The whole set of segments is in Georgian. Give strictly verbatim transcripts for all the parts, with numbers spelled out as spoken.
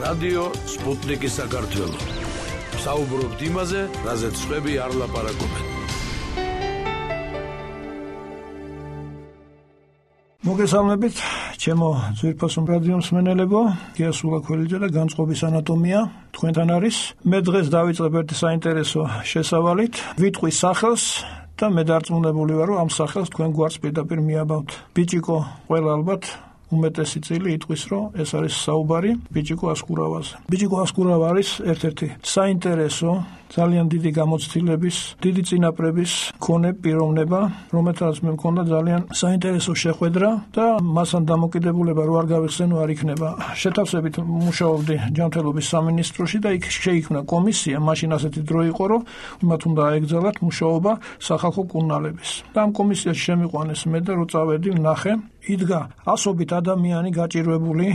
რადიო სპუტნიკი საქართველო. საუბრობთ იმაზე, რაზეც სხვები არ ლაპარაკობენ. მოგესალმებით, ჩემო ძვირფასო რადიო მსმენელებო, გიასულა ქველიძე და განწყობის ანატომია თქვენთან არის. მე დღეს დავიწყებ ერთი საინტერესო შესავალით, ვიტყვის სახელს და მე დარწმუნებული ვარ, რომ ამ სახელს თქვენ გვარს პირდაპირ მიაბავთ. ბიჭიკო, ყველა ალბათ უმეტესი წილი იტყვის, რომ ეს არის საუბარი ბიჭიკო ასკურავაზე. ბიჭიკო ასკურავა არის ერთ-ერთი საინტერესო, ძალიან დიდი გამოცდილების, დიდი წინაპრების მქონე პიროვნება, რომელთაც მე მქონდა ძალიან საინტერესო შეხვედრა და მასთან დამოკიდებულება რო არ გავიხსენო არ იქნება. შეთავსებით მუშაობდი ჯანმრთელობის სამინისტროში და იქ შეიქმნა კომისია, მაშინ ასეთი დრო იყო, რომ მათ უნდა აეგზალათ მუშაობა სახალხო კურნალების. და ამ კომისიაში შემიყვანეს მე და რო წავედი, ვნახე, იდგა ასობით ადამიანი გაჭირვებული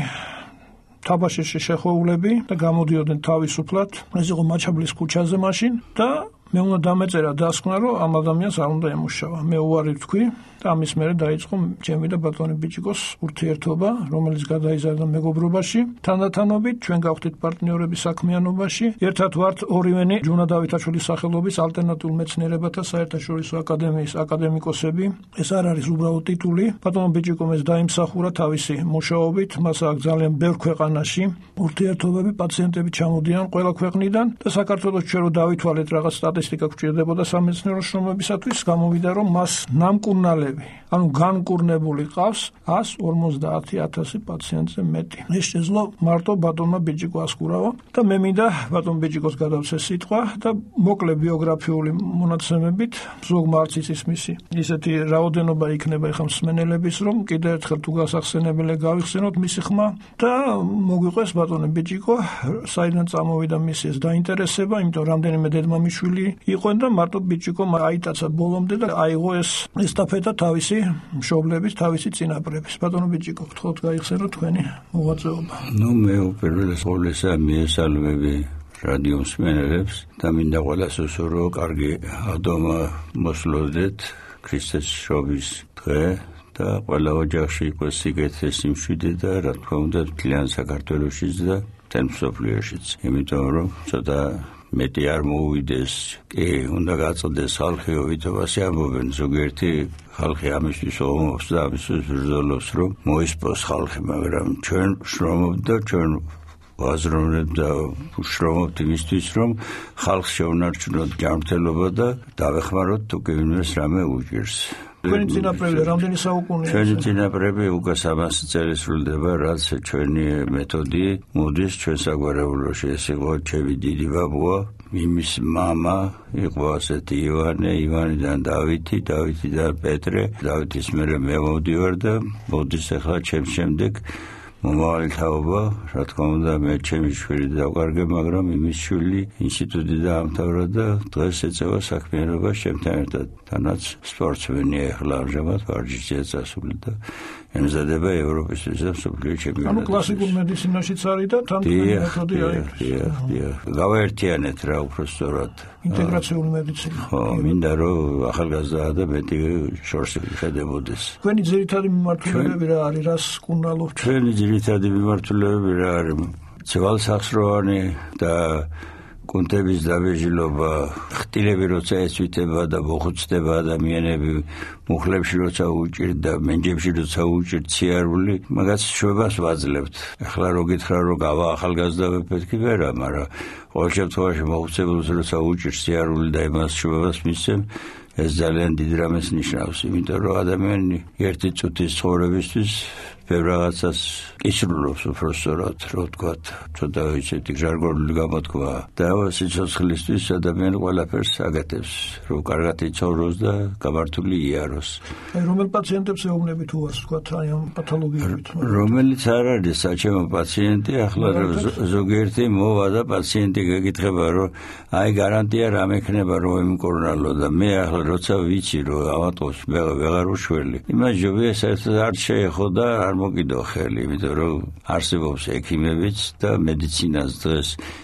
თაბაშირში შეხვეულები და გამოდიოდნენ თავისუფლად. ეს იყო მაჩაბლის ქუჩაზე მაშინ და მე უნდა დამეწერა დასკვნა, რომ ამ ადამიანს არ უნდა ემუშავა. მე უარი ვთქვი და ამის მერე დაიწყო ჩემი და ბატონი ბიჭიკოს ურთიერთობა, რომელიც გადაიზარდა მეგობრობაში. თანდათანობით ჩვენ გავხდით პარტნიორები საქმიანობაში. ერთად ვართ ორივენი ჯუნა დავითაშვილის სახელობის ალტერნატიულ მეცნიერებათა საერთაშორისო აკადემიის აკადემიკოსები. ეს არ არის უბრალოდ ტიტული. ბატონო ბიჭიკომ ეს დაიმსახურა თავისი მუშაობით, მას აქვს ძალიან ბევრ ქვეყანაში ურთიერთობები, პაციენტები ჩამოდიან ყველა ქვეყნიდან და საქართველოს ჩვენ რო დავითვალეთ რაღაც სტატისტიკა გვჭირდებოდა სამეცნიერო შრომებისათვის, გამოვიდა რომ მას ნამკურნალები, ანუ განკურნებული ყავს ას ორმოცდაათი ათასი პაციენტზე მეტი. ეს შეძლო მარტო ბატონმა ბიჭიკო ასკურავა და მე მინდა ბატონ ბიჭიკოს გადავცე სიტყვა და მოკლე ბიოგრაფიული მონაცემებით ზოგმა არც იცის მისი ისეთი რაოდენობა იქნება ეხლა მსმენელების, რომ კიდევ ერთხელ თუ გასახსენებელი გავიხსენოთ მისი ხმა და მოგვიყვეს ბატონი ბიჭიკო, საიდან წამოვიდა მისი ეს დაინტერესება, იმიტომ რამდენიმე დედმამიშვილი იყო და მარტო ბიჭიკომ აიტაცა ბოლომდე და აიღო ეს ესტაფეტა თავისი მშობლების, თავისი წინაპრების. ბატონო ბიჭიკო, გთხოვთ გაიხსენოთ თქვენი მოღვაწეობა. ნუ მე უპირველეს ყოვლისა მიესალმები რადიო მსმენელებს და მინდა ყველას უსურო კარგი ადომა მოსლოდეთ ქრისტეს შობის დღე და ყველა ოჯახში იყოს სიგეთე, სიმშვიდე და რა თქმა უნდა მთლიან საქართველოშიც და მთელ მსოფლიოშიც. იმიტომ რომ ცოტა მეტი არ მოუვიდეს, კი, უნდა გაწყდეს ხალხი, ვითომას ამბობენ, ზოგიერთი ხალხი ამისთვის ომობს და ამისთვის ბრძოლობს, რომ მოისპოს ხალხი, მაგრამ ჩვენ შრომობთ და ჩვენ ვაზროვნებთ და ვშრომობთ იმისთვის, რომ ხალხს შეუნარჩუნოთ ჯანმრთელობა და დავეხმაროთ თუ კი ვინმეს რამე უჭირს. ჩვენი წინაპრები რამდენი საუკუნეა? ჩვენი წინაპრები უკვე სამასი წელი სრულდება, რაც ჩვენი მეთოდი მოდის ჩვენ საგვარეულოში. ეს იყო ჩემი დიდი ბაბუა, იმის მამა იყო ასეთი ივანე, ივანიდან დავითი, დავითიდან პეტრე, დავითის მერე მე მოვდივარ და მოდის ახლა ჩემს შემდეგ მომავალი თაობა, რა თქმა უნდა მე ჩემი შვილი დავკარგე, მაგრამ იმის შვილი ინსტიტუტი დაამთავრა და დღეს ეწევა საქმიანობა ჩემთან ერთად. თანაც სპორტსმენია ახლა ამჟამად ვარჯიშია წასული და ემზადება ევროპისთვის და მსოფლიო ჩემპიონატზე. ანუ კლასიკურ მედიცინაშიც არის და თან თქვენი მეთოდი არის. დიახ, დიახ. გავაერთიანეთ რა უფრო სწორად. ინტეგრაციული მედიცინა. ხო, მინდა რომ ახალგაზრდა და მეტი შორს ხედებოდეს. თქვენი ძირითადი მიმართულებები რა არის, რას კურნალობთ? ჩვენი ძირითადი მიმართულებები რა არის? ძვალსახსროვანი და კუნთების დაბეჭდილობა, ხტილები როცა ეცვითება და მოხუცდება ადამიანები, მუხლებში როცა უჭირთ და მენჯებში როცა უჭირთ სიარული, მაგას შვებას ვაძლევთ. ახლა რო გითხრა რომ გავა ახალგაზრდა მეთქი ვერა, მაგრამ ყოველ შემთხვევაში მოხუცებელს როცა უჭირთ სიარული და იმას შვებას მისცემ, ეს ძალიან დიდ რამეს ნიშნავს, იმიტომ რომ ადამიანი ერთი წუთის ცხოვრებისთვის ბევრ რაღაცას კისრულობს უფრო სწორად, რო ვთქვათ, ცოტა ისეთი ჟარგონული გამოთქვა და სიცოცხლისთვის ადამიანი ყველაფერს აკეთებს, რომ კარგად იცხოვროს და გამართული იაროს. აი რომელ პაციენტებს ეუბნებით უარს, ვთქვათ, აი ამ პათოლოგიებით? რომელიც არ არის საჩემო პაციენტი, ახლა ზოგიერთი მოვა და პაციენტი გეკითხება, რომ აი გარანტია რა მექნება რომ იმკურნალო და მე ახლა როცა ვიცი რომ ავატყობს მე ვეღარ უშველი. იმას ჯობია საერთოდ არ შეეხო და არ მოგიდო ხელი, იმიტომ რომ არსებობს ექიმებიც და მედიცინას დღეს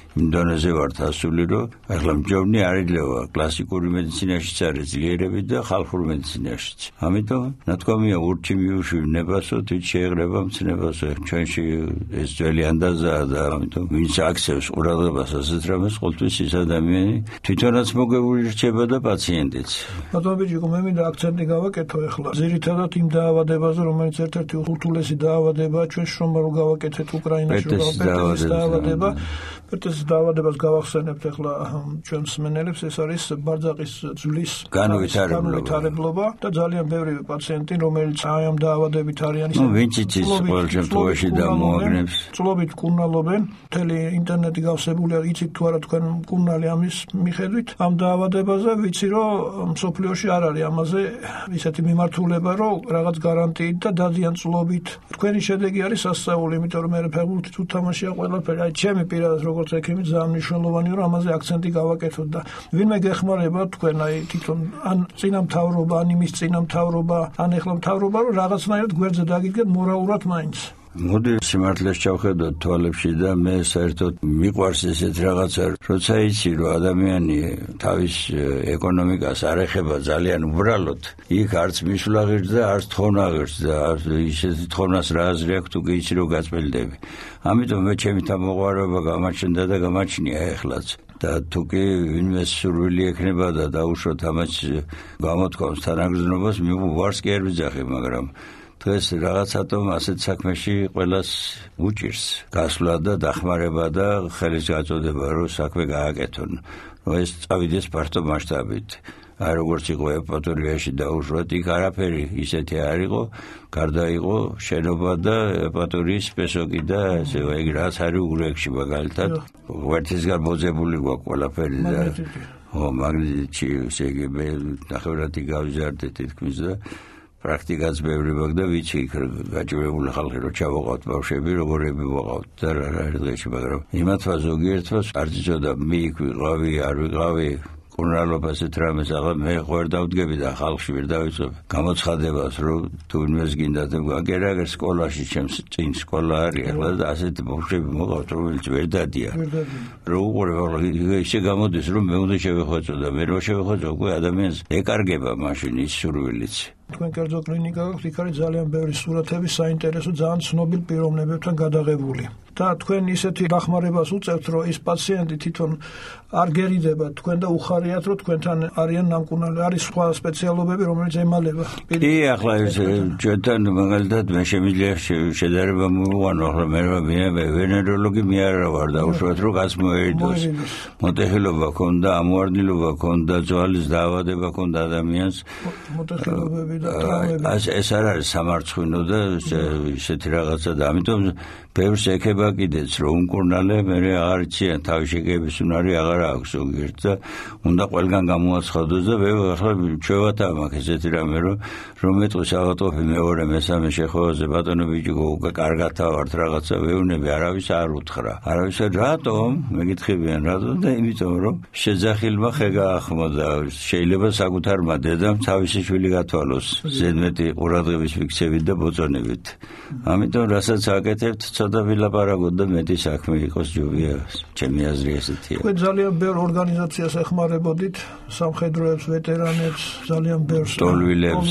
იმ დონეზე ვართ ასული, რომ ახლა მჯობნი არ იძლევა კლასიკური მედიცინაშიც არის ძლიერები და ხალხურ მედიცინაშიც. ამიტომ ნათქვამია ურჩი მიუშვებნებასო, თვით შეეღრება მცნებასო. ჩვენში ეს ძველი ანდაზაა და ამიტომ ვინც აქცევს ყურადღებას ასეთ რამეს, ყოველთვის ის ადამიანი თვითონაც მოგებული რჩება და პაციენტიც. ბატონო ბიჭიკო, მე მინდა აქცენტი გავაკეთო ახლა. ძირითადად იმ დაავადებაზე, რომელიც ერთ-ერთი ურთულესი დაავადებაა ჩვენ შრომა რო გავაკეთეთ უკრაინაში, პეტესის დაავადება. პეტესის დაავადებას გავახსენებთ ახლა ჩვენ მსმენელებს, ეს არის ბარძაყის ძვლის განვითარებლობა და ძალიან ბევრი პაციენტი, რომელიც აი ამ დაავადებით არიან, ну ვინც იცის ყოველ შემთხვევაში დამოაგნებს, წლობით კურნალობენ, მთელი ინტერნეტი გავსებულია, იცით თუ არა თქვენ კურნალი ამის მიხედვით ამ დაავადებაზე, ვიცი რომ მსოფლიოში არ არის ამაზე ისეთი მიმართულება, რომ რაღაც გარანტიით და დადიან წლობით. თქვენი შედეგი არის სასწაული, იმიტომ რომ მე ფეხბურთით უთამაშია ყველაფერი. აი ჩემი პირადად როგორც ექიმი ძალიან მნიშვნელოვანია რომ ამაზე აქცენტი გავაკეთოთ და ვინმე გეხმარება თქვენ აი თვითონ ან წინა მთავრობა, ან იმის წინა მთავრობა, ან ეხლა მთავრობა რომ რაღაცნაირად გვერდზე დაგიდგეთ მორალურად მაინც. მოდი სიმართლეს ჩავხედოთ თვალებში და მე საერთოდ მიყვარს ესეთ რაღაცა, როცა იცი რომ ადამიანი თავის ეკონომიკას არ ეხება ძალიან უბრალოდ, იქ არც მისვლა ღირს და არც თხოვნა ღირს და ისეთი თოვნას რა აზრი აქვს თუ კი იცი რომ გაწმენდები. ამიტომ მე ჩემი თავმოყვარეობა გამაჩნდა და გამაჩნია ეხლაც. და თუ კი ვინმე სურვილი ექნება და დაუშვოთ ამას გამოთქვამს თანაგრძნობას, მიუვარს კი არ ვიძახი, მაგრამ დღეს რაღაცათომ ასეთ საქმეში ყველას უჭირს გასვლა და დახმარება და ხელის გაწოდება, რომ საქმე გააკეთონ, რომ ეს წავიდეს ფართო მასშტაბით. აი როგორც იყო ეპატორიაში დაუშვათ, იქ არაფერი ისეთი არ იყო, გარდა იყო შენობა და ეპატორიის სპესოკი და ესე იგი რაც არის უგრექში მაგალითად. ვერტისგან მოძებული გვაქვს ყველაფერი და ო მაგნიტი ესე იგი მე ნახევრადი გავიზარდე თითქმის და პრაქტიკაც ბევრი მაქვს და ვიცი იქ გაჭირებული ხალხი რომ ჩავაყავთ ბავშვები, როგორები ვაყავთ და რა რა დღეში, მაგრამ იმათმა ზოგიერთმა არ იცოდა მე იქ ვიყავი, არ ვიყავი. კურნალობას ეს რამეს აღარ მე ხوار დავდგები და ხალხში ვერ დავიწყებ გამოცხადებას, რომ თუ ვინმეს გინდათ აგერაგერ სკოლაში ჩემს წინ სკოლა არის ახლა და ასეთი ბავშვები მოყავთ, რომელიც ვერ დადიან. რომ უყურებ ახლა ისე გამოდის, რომ მე უნდა შევეხვეწო და მე რო შევეხვეწო, უკვე ადამიანს ეკარგება მაშინ ის სურვილიც. თქვენ კერძო კლინიკა გაქვთ, იქ არის ძალიან ბევრი სურათები, საინტერესო, ძალიან ცნობილ პიროვნებებთან გადაღებული. და თქვენ ისეთი დახმარებას უწევთ, რომ ის პაციენტი თვითონ არ გერიდება თქვენ და უხარიათ, რომ თქვენთან არიან ნამკურნალი, არის სხვა სპეციალობები, რომელიც ემალება. კი, ახლა ეს ჩვენთან მაგალითად მე შემიძლია შედარება მოვიყვანო, ახლა მე ვენეროლოგი მე არ ვარ და უშუალოდ რომ გას მოერიდოს. მოტეხილობა ქონდა, ამოვარდნილობა ქონდა, ძვალის დაავადება ქონდა ადამიანს. მოტეხილობები და ტრავმები. ეს არ არის სამარცხვინო და ისეთი რაღაცა და ამიტომ ბევრს ეხება კიდეც რომ უმკურნალე მე აღარ იციან თავის შეკების უნარი აღარ აქვს ზოგიერთ და უნდა ყველგან გამოაცხადოს და მე ახლა ჩვევათა მაქვს ესეთი რამე რომ რომ მეტყვის ავატოფი მეორე მესამე შეხოვაზე ბატონო ბიჭიკო უკვე კარგათა ვართ რაღაცა ვეუნები არავის არ უთხრა არავის რატომ მეკითხებიან რატომ და იმიტომ რომ შეძახილმა ხე გაახმო და შეიძლება საკუთარმა დედამ თავისი შვილი გათვალოს ზედმეტი ყურადღების ფიქსებით და ბოწონებით ამიტომ რასაც აკეთებთ ცოტა ვილაპარაკოთ და მეტი საქმე იყოს ჯობია ჩემი აზრი ესეთია. თქვენ ძალიან ბევრ ორგანიზაციას ეხმარებოდით, სამხედროებს, ვეტერანებს, ძალიან ბევრს, ტოლვილებს,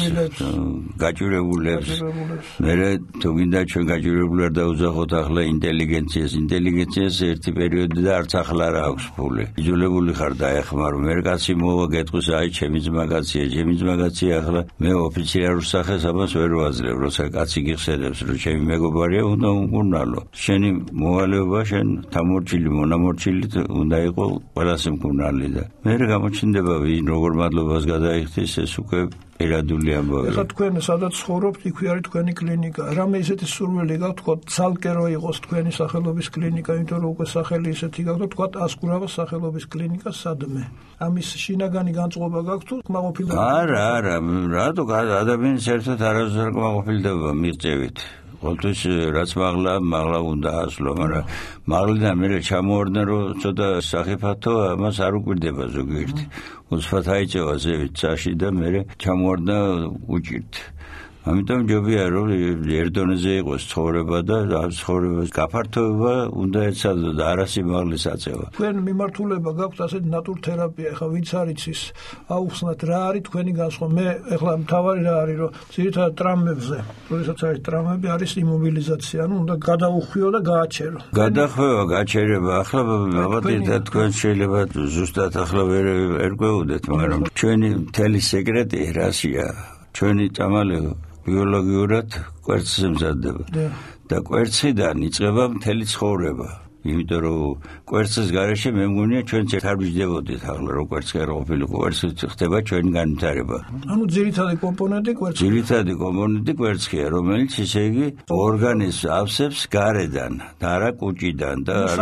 გაჭირებულებს. მე თუ გინდა ჩვენ გაჭირებული არ დავუძახოთ ახლა ინტელიგენციას, ინტელიგენციას ერთი პერიოდი და არც ახლა არ აქვს ფული. იძულებული ხარ დაეხმარო, მე კაცი მოვა გეტყვის, აი ჩემი ძმაგაცია, ჩემი ძმაგაცია ახლა მე ოფიციალურ სახეს ამას ვერ ვაძლევ, როცა კაცი გიხსენებს, რომ ჩემი მეგობარია, უნდა უმკურნალო. შენი მოვალეობა, შენ თამორჩილი, მონამორჩილი უნდა იყო ყველას მკურნალი და მე გამოჩნდება ვინ როგორ მადლობას გადაიხდის ეს უკვე პირადული ამბავი. ეხლა თქვენ სადაც ცხოვრობთ, იქვე არის თქვენი კლინიკა. რამე ისეთი სურვილი გაქვთ, თქვა ცალკე რო იყოს თქვენი სახელობის კლინიკა, იმიტომ რომ უკვე სახელი ისეთი გაქვთ, თქვა ასკურავას სახელობის კლინიკა სადმე. ამის შინაგანი განწყობა გაქვთ თუ კმაყოფილება? არა, არა, რატო ადამიანის ერთად არასდროს კმაყოფილდება მიღწევით. ყოველთვის რაც მაღლა, მაღლა უნდა ასლო, მაგრამ მაღლიდან მე ჩამოვარდნა რომ ცოტა სახიფათო ამას არ უკვირდება ზოგიერთი. უცბად აიწევა ზევით წაში და მე ჩამოვარდნა უჭირთ. ამიტომ ჯობია რომ ერთ დონეზე იყოს ცხოვრება და ამ ცხოვრებას გაფართოება უნდა ეცადო და არა სიმაღლის აწევა. თქვენ მიმართულება გაქვთ ასეთი ნატურთერაპია, ხა ვინც არის ის აუხსნათ რა არის თქვენი განსხვავება. მე ეხლა მთავარი რა არის რომ ძირითადად ტრამებზე, როდესაც არის ტრამები არის იმობილიზაცია, ანუ უნდა გადაუხვიო და გააჩერო. გადახვევა, გაჩერება, ახლა მოვადეთ თქვენ შეიძლება ზუსტად ახლა ვერ ერკვეოდეთ, მაგრამ ჩვენი მთელი სეკრეტი რასია? ჩვენი წამალი ბიოლოგიურად კვერცხზე მზადდება და კვერცხიდან იწყება მთელი ცხოვრება. იმიტომ რომ კვერცხის გარეშე მე მგონია ჩვენც არ ვიждებოდით ახლა რომ კვერცხი არ ყოფილიყო, კვერცხი ხდება ჩვენი განვითარება. ანუ ძირითადი კომპონენტი კვერცხია. ძირითადი კომპონენტი კვერცხია, რომელიც ისე იგი ორგანიზმს ავსებს გარედან და არა კუჭიდან და არა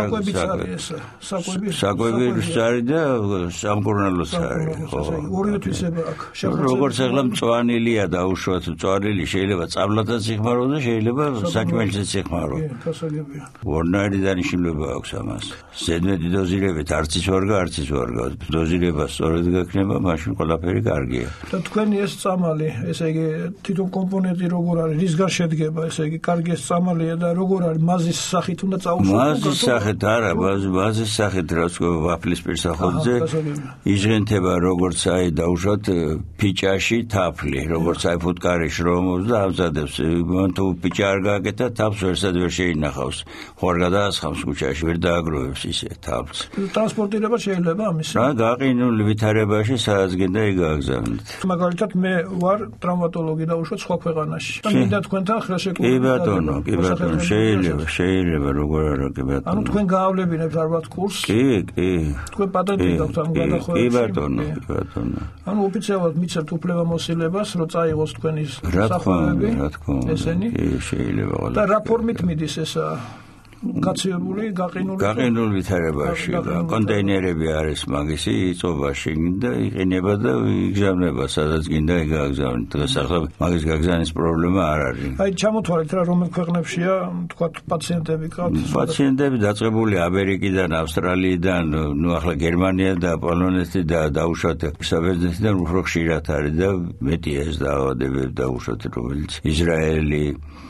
საკვები. საკვები არის და სამკურნალოც არის. ორივე თვისება აქვს. როგორც ახლა მწვანილია დაუშვათ, მწვანილი შეიძლება წაბლადაც იხმაროს და შეიძლება საჭმელშიც იხმაროს. გასაგებია. ორნაირი დანიშნულება აქვს ამას. ზედმეტი დოზირებით არც ის ვარგა, არც ის ვარგა. დოზირება სწორედ გაქნება, მაშინ ყველაფერი კარგია. და თქვენი ეს წამალი, ესე იგი თვითონ კომპონენტი როგორ არის, რისგან შედგება, ესე იგი კარგი ეს წამალია და როგორ არის, მაზის სახით უნდა წაუშვათ? მაზის სახით არა, მაზის სახით რაც ვაფლის პირსახოთზე იჟღენთება როგორც აი დაუშვათ ფიჭაში თაფლი, როგორც აი ფუტკარი შრომობს და ამზადებს. მან თუ ფიჭა არ გააკეთა, თაფლს ვერსად ვერ შეინახავს. ხوار გადაასხამს კუჩაში, ვერ დააგროვებს ისე თაფლს. ტრანსპორტირება შეიძლება ამის? რა, გაყინულ ვითარებაში სადაც გინდა იქ გააგზავნეთ. მაგალითად მე ვარ ტრავმატოლოგი და უშუალოდ სხვა ქვეყანაში. და მინდა თქვენთან ხელშეკრულება. კი ბატონო, კი ბატონო, შეიძლება, შეიძლება, როგორ არა, კი ბატონო. ანუ თქვენ გაავლებინებთ ალბათ კურსს? კი, კი. თქვენ პატენტი გაქვთ ამ გადახვევაში? კი ბატონო, კი ბატონო. ანუ ოფიციალურად მიცემთ უფლებამოსილებას, რომ წაიღოს თქვენი საფუძვლები, რა თქმა უნდა. ესენი? კი, შეიძლება ყველა. და რა ფორმით მიდის ეს გაცილებული, გაყინული? გაყინულ ვითარებაში, კონტეინერები არის მაგისი, იწובה შეგინდა, იყინება და იგზავნება, სადაც გინდა იგაგზავნით. დღეს ახლა მაგის გაგზავნის პრობლემა არ არის. აი ჩამოთვალეთ რა რომელ ქვეყნებშია, თქვა პაციენტები ყავთ? პაციენტები დაწყებული ამერიკიდან, ავსტრალიიდან, ნუ ახლა გერმანია და პოლონეთი და დაუშვათ საბერძნეთიდან უფრო ხშირად არის და მეტია ეს დაავადებები დაუშვათ, რომელიც ისრაელი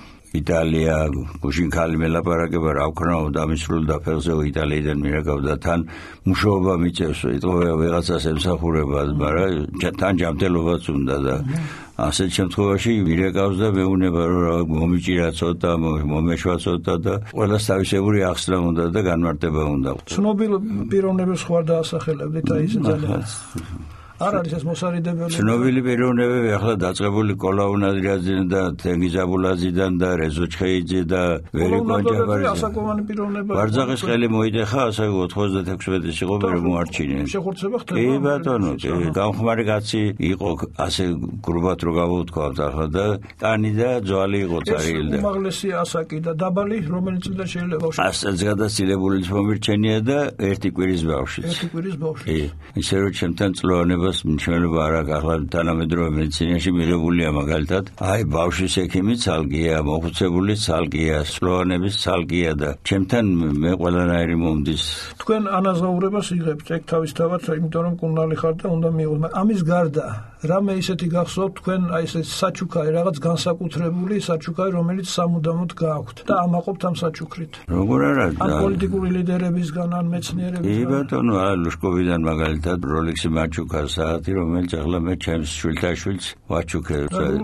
იტალია, გუშინ ხალი მელაპარაკება რა ვქნაო დამისრულ და ფელზე იტალიიდან მირეკავდა თან მუშაობა მიწევს, იტყობა ვიღაცას ემსახურება, მაგრამ თან ჯანმრთელობაც უნდა და ასეთ შემთხვევაში მირეკავს და მეუნება რომ მომიჭირა ცოტა, მომეშვა ცოტა და ყველას თავისებური ახსნა უნდა და განმარტება უნდა. ცნობილ პიროვნებებს ხوار დაასახელებდით აი ეს ძალიან არ არის ეს მოსარიდებელი. ცნობილი პიროვნებები ახლა დაწყებული კოლაუნადრიაძიდან და თენგიზ აბულაძიდან და რეზო ჩხეიძე და ვერი კონჯაბარის ასაკოვანი პიროვნება. ბარძაყის ხელი მოიტეხა, ასე ოთხმოცდათექვსმეტი იყო ვერ მოარჩინე. შეხორცება ხდება? კი ბატონო, გამხმარი კაცი იყო, ასე გრუბად რო გავუთქვათ ახლა და კანი და ძვალი იყო წარიელი და უმაღლესი ასაკი და დაბალი რომელიც წლიდან შეიძლება ბავშვი. ასეც გადაცილებული მომირჩენია და ერთი კვირის ბავშვიც. ერთი კვირის ბავშვი. კი, ისე რომ ჩემთან წლოვანება მნიშვნელობა არ აქვს ახლა თანამედროვე მედიცინაში მიღებულია მაგალითად აი ბავშვის ექიმი ცალკეა, მოხუცებული ცალკეა, სლოვანების ცალკეა და ჩემთან მე ყველანაირი მომდის. თქვენ ანაზღაურებას იღებთ ეგ თავისთავად, იმიტომ რომ კუნალი ხართ და უნდა მიიღოთ. ამის გარდა რამე ისეთი გახსოვთ თქვენ აი ეს საჩუქარი რაღაც განსაკუთრებული საჩუქარი რომელიც სამუდამოდ გააქვთ და ამაყობთ ამ საჩუქრით. როგორ არა? ან პოლიტიკური ლიდერებისგან ან მეცნიერებისგან. კი ბატონო, აი ლუშკოვიდან მაგალითად როლექსი მაჩუქა საათი, რომელიც ახლა მე ჩემს შვილთაშვილს ვაჩუქე.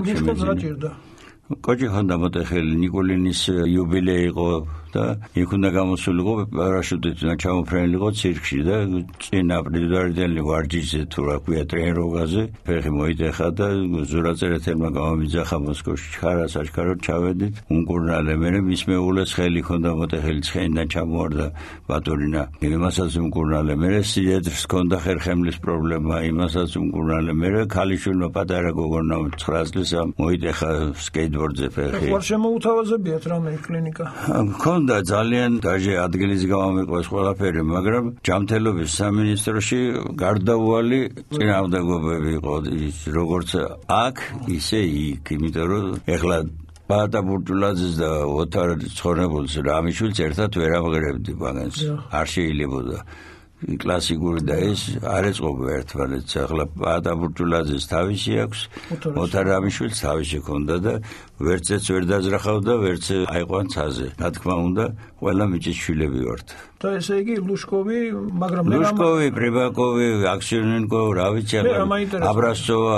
კოჭი ხანდა მოტეხელი ნიკოლინის იუბილეი იყო და იქ უნდა გამოსულიყო პარაშუტით და ჩამოფრენილიყო ცირკში და წინა პრეზიდენტი ვარჯიშზე თუ რა ქვია ტრენიროგაზე ფეხი მოიტეხა და ზურაწერეთელმა გამომიძახა მოსკოვში ჩხარას აჩქარო ჩავედით უმკურნალე მე მის მეუღლეს ხელი ჰქონდა მოტეხელი ცხენიდან ჩამოვარდა ბატონინა იმასაც უმკურნალე მე სიედრს ჰქონდა ხერხემლის პრობლემა იმასაც უმკურნალე მე ქალიშვილმა პატარა გოგონა ცხრა წლის მოიტეხა სკეიტბორდზე ფეხი ხوار შემოუთავაზებიათ რამე კლინიკა და ძალიან დაჟე ადგილის გამომიყვეს ყველაფერი, მაგრამ ჯანმრთელობის სამინისტროში გარდაუვალი წინააღმდეგობები იყო, როგორც აქ, ისე იქ, იმიტომ რომ ეხლა ბატა ბურჯულაძის და ოთარ ცხონებულს რამიშვილს ერთად ვერ ამღერებდი მაგას. არ შეიძლებოდა. კლასიკური და ეს არ ეწყობა ერთმანეთს. ახლა პატაბურჯულაძეს თავისი აქვს, ოთარ რამიშვილს თავისი ჰქონდა და ვერცეც ვერ დაზრახავდა, ვერც აიყვან ცაზე. რა თქმა უნდა, ყველა მიჭის შვილები ვართ. და ესე იგი ლუშკოვი, მაგრამ ლუშკოვი, პრიბაკოვი, აქსიონენკო, რა ვიცი, აბრასწოვა,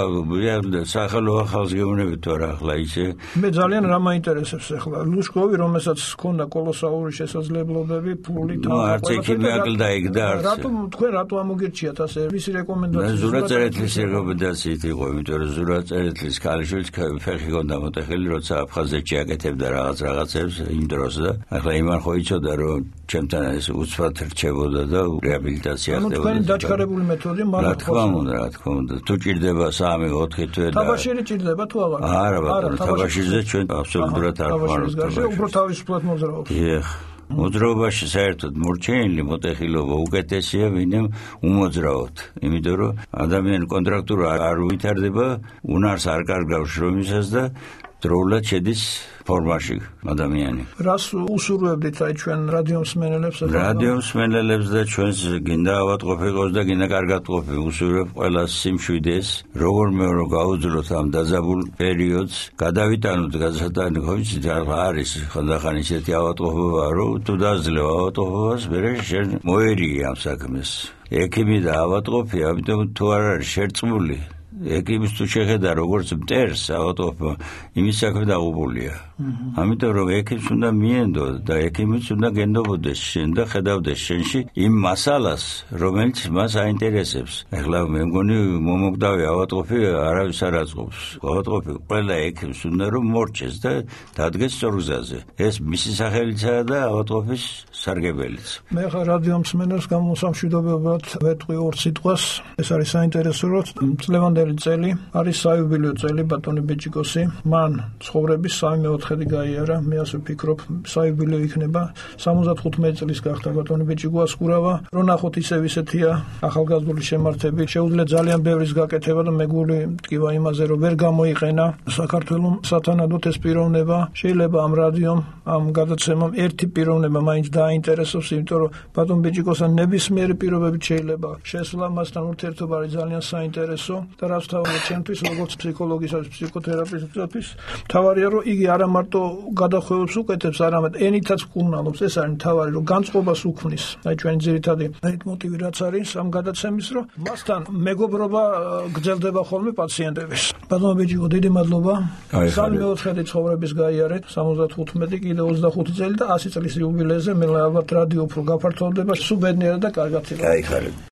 სახელო ახალს გეუბნებით თუ არა ახლა ისე. მე ძალიან რა მაინტერესებს ახლა ლუშკოვი, რომელსაც ჰქონდა კოლოსალური შესაძლებლობები, ფული, თავი. არც ექიმი აკლდა იქ და არც. რატომ თქვენ რატო ამოგირჩიათ ასე ვისი რეკომენდაცია? ზურაწერეთლის რეკომენდაციით იყო, იმიტომ რომ ზურაწერეთლის ქალიშვილს ფეხი ჰქონდა მოტეხილი, როცა აფხაზეთში აკეთებდა რაღაც რაღაცებს იმ დროს და ახლა იმან ხო იცოდა რომ ჩემთან ეს უცბად რჩებოდა და რეაბილიტაცია ხდებოდა. ანუ თქვენი დაჩქარებული მეთოდი მაგრამ რა თქმა უნდა, რა თქმა უნდა. თუ ჭირდება სამი ოთხი თვე და თაბაშირი ჭირდება თუ აღარ? არა, ბატონო, თაბაშირზე ჩვენ აბსოლუტურად არ ვხართ. უფრო თავისუფლად მოძრაობს. დიახ. მოძრაობაში საერთოდ მორჩენილი მოტეხილობა უკეთესია ვინმე უმოძრაოთ, იმიტომ რომ ადამიანი კონტრაქტურა არ ვითარდება, უნარს არ კარგავს შრომისას და დროულად შედის ფორმაში ადამიანი. რას უსურვებდით აი ჩვენ რადიო მსმენელებს? რადიო მსმენელებს და ჩვენს გინდა ავადმყოფოს და გინდა კარგად ყოფი უსურვებ ყველა სიმშვიდეს, როგორმე რომ გაუძლოთ ამ დაძაბულ პერიოდს, გადავიტანოთ გასატანი ხოიცით არის ხანდახან ისეთი ავადმყოფობა რომ თუ დაძლევ ავადმყოფობას მერე შენ მოერიე ამ საქმეს. ექიმი და ავადმყოფი, ამიტომ თუ არ არის შერწყმული ექიმის თუ შეხედა როგორც მტერს ავადმყოფობა, იმის საქმე დაღუპულია. ამიტომ რომ ექიმს უნდა მიენდო და ექიმიც უნდა გენდობოდეს შენ და ხედავდეს შენში იმ მასალას, რომელიც მას აინტერესებს. ახლა მე მგონი მომოკვდავი ავადმყოფი არავის არ აწყობს. ავადმყოფი ყველა ექიმს უნდა რომ მორჩეს და დადგეს სწორ გზაზე. ეს მისი სახელიცაა და ავადმყოფის სარგებელიც. მე ხა რადიო მსმენელს გამოსამშვიდობებლად ვეტყვი ორ სიტყვას. ეს არის საინტერესო, რომ წლევანდელი წელი არის საიუბილეო წელი ბატონი ბიჭიკოსი. მან ცხოვრების სამეოთხედი გაიარა, მე ასე ვფიქრობ, საიუბილეო იქნება. სამოცდათხუთმეტი წლის გახდა ბატონი ბიჭიკო ასკურავა. რო ნახოთ ისევ ისეთია ახალგაზრდული შემართები, შეუძლია ძალიან ბევრის გაკეთება და მეგული მტკივა იმაზე, რომ ვერ გამოიყენა საქართველოს სათანადოდ ეს პიროვნება. შეიძლება ამ რადიომ, ამ გადაცემამ ერთი პიროვნება მაინც დააინტერესოს, იმიტომ რომ ბატონ ბიჭიკოსთან ნებისმიერი პირობებით შეიძლება შესვლა, მასთან ურთიერთობა არის ძალიან საინტერესო და რაც თავია ჩემთვის როგორც ფსიქოლოგისაც, ფსიქოთერაპევტისთვის, თავარია რომ იგი არა მარტო გადახვევებს უკეთებს, არამედ ენითაც ვკურნალობს. ეს არის თავარი, რომ განწყობას უქმნის. აი ჩვენი ძირითადი ლეიტმოტივი რაც არის ამ გადაცემის, რომ მასთან მეგობრობა გრძელდება ხოლმე პაციენტების. ბატონ ბიჭიკო, დიდი მადლობა. სამეოთხედი ცხოვრების გაიარეთ, სამოცდათხუთმეტი კიდე ოცდახუთი წელი და ასი წლის იუბილეზე მე ალბათ რადიო უფრო გაფართოვდება, სულ ბედნიერად და კარგად. გაიხარეთ.